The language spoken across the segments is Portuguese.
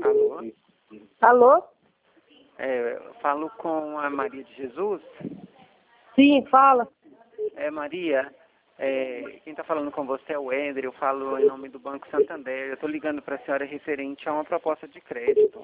Alô? Alô? Eu falo com a Maria de Jesus. Sim, fala. Maria, quem está falando com você é o Ender, eu falo em nome do Banco Santander. Eu estou ligando para a senhora referente a uma proposta de crédito.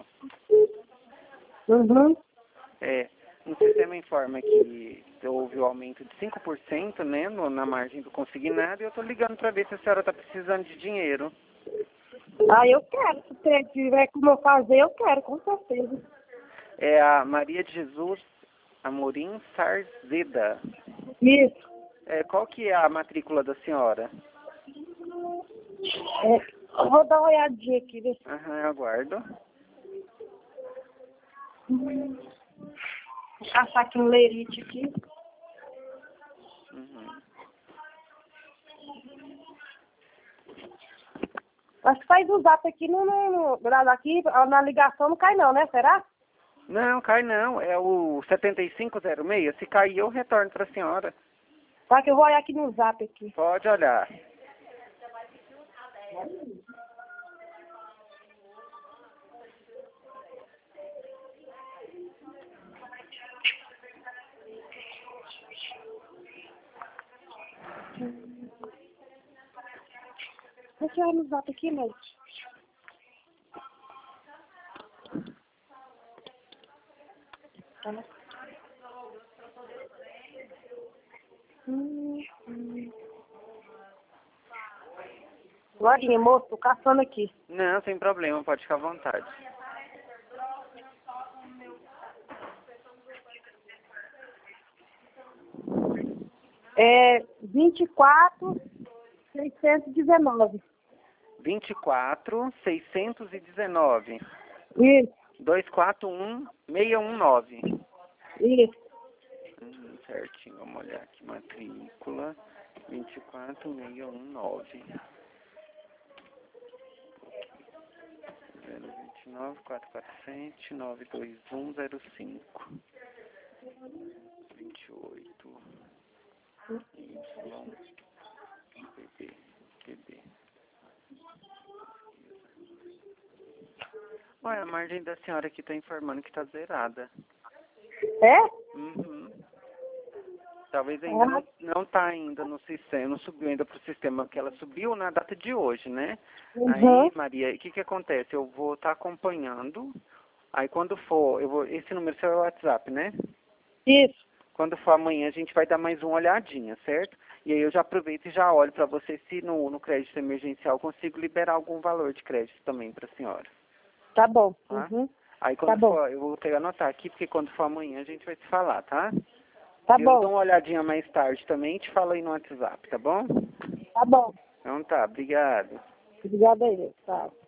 Uhum. No sistema informa que houve o aumento de 5%, né, na margem do consignado, e eu estou ligando para ver se a senhora está precisando de dinheiro. Ah, eu quero. Se tiver como eu fazer, eu quero, com certeza. É a Maria de Jesus Amorim Sarzeda. Isso. Qual que é a matrícula da senhora? Eu vou dar uma olhadinha aqui, ver se... Eu aguardo. Vou caçar aqui um lerite aqui. Acho que faz um zap aqui aqui, na ligação não cai não, né? Será? Não, cai não. É o 7506. Se cair, eu retorno para a senhora. Só que eu vou olhar aqui no zap aqui. Pode olhar. Deixa eu olhar no zap aqui, mas... Glorinha, moço, tô caçando aqui. Não, sem problema. Pode ficar à vontade. É 24.619. 24.619. Isso. 241.619. Isso. Certinho, vamos olhar aqui. Matrícula 24.619. 029.447.92105. 28. QB. Olha, a margem da senhora aqui está informando que está zerada. É? Uhum. Talvez ainda não está ainda no sistema, não subiu ainda para o sistema, porque ela subiu na data de hoje, né? Uhum. Aí, Maria, o que acontece? Eu vou estar acompanhando, aí quando for, esse número seu é o WhatsApp, né? Isso. Quando for amanhã, a gente vai dar mais uma olhadinha, certo? E aí eu já aproveito e já olho para você se no crédito emergencial eu consigo liberar algum valor de crédito também para a senhora. Tá bom. Tá? Uhum. Aí quando for, eu vou pegar anotar aqui, porque quando for amanhã a gente vai se falar, tá? Tá Eu bom. dou uma olhadinha mais tarde também e te falo aí no WhatsApp, tá bom? Tá bom. Então tá, obrigado. Obrigada aí. Tá.